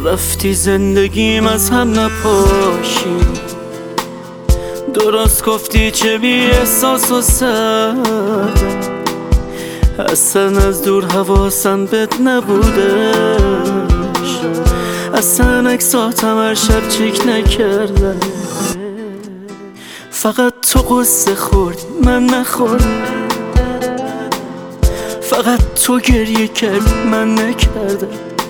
رفتی زندگیم از هم نپاشی، درست گفتی چه بی احساس و سرده، اصلا از دور حواسم بهت نبودش، اصلا اکساتم هر شب چک نکردم، فقط تو قصه خوردی من نخوردم، فقط تو گریه کردی من نکردم،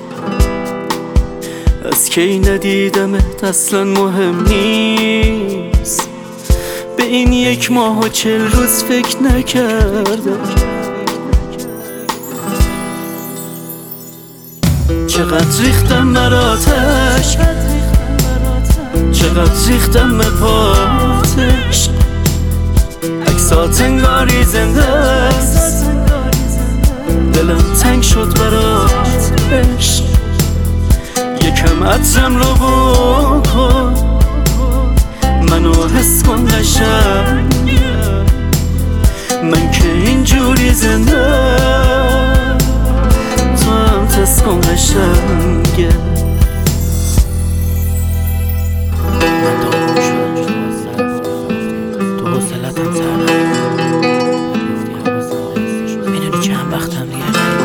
از کی ندیدمت اصلا مهم نیست، به این 1 ماه و 40 روز فکر نکردم، چقدر ریختم براتش، چقدر ریختم به پاتش، عکسات انگاری زنده است، دلم تنگ شد برات عشق، یکم عطرم رو بکن منو حس کن قشنگ، من که اینجوری زنده تو هم تست کن قشنگه. من داغون شدم تو حوصلتم سر میدونی چند وقتم دیگه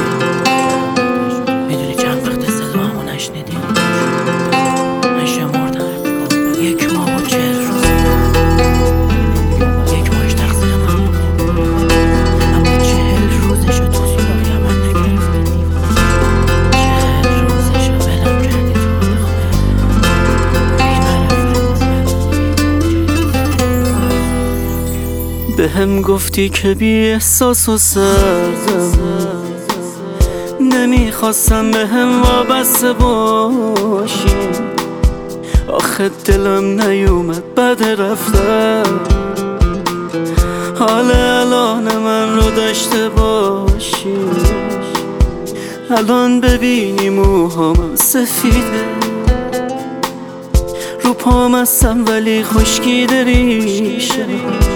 میدونی چند وقت صدامو نشنیدی، من شمردم 1 ماه و 40 روز، 1 ماهش تقصیر من بود، اما 40 روزشو تو سراغ من نگرفتی، 40 روزشو ولم کردی تو به هم گفتی که بی احساس و سردم، نمیخواستم به هم وابسته باشی، آخه دلم نیومد بعد رفتم، حال الان من رو داشته باشی، الان ببینی موهام سفیده، رو پام هستم ولی خشکیده ریشم،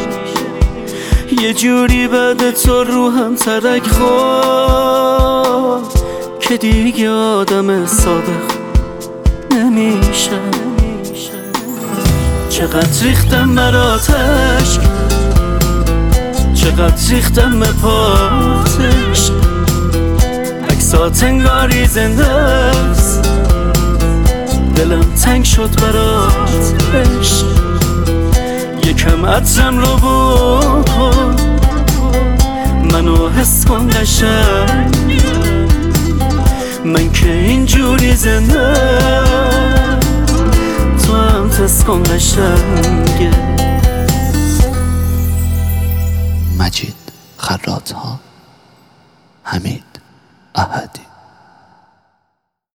یه جوری بعد تو روحم ترک خورد که دیگه آدم صادق نمیشم، چقدر ریختم براتش، چقدر ریختم به پاتش، عکسات انگاری زنده است، دلم تنگ شد برات عشق، یکم عطرم رو بکن منو حس کن قشنگ، من که اینجوری زنده تو هم تست کن قشنگه. مجید خراط‌ها، حمید احدی.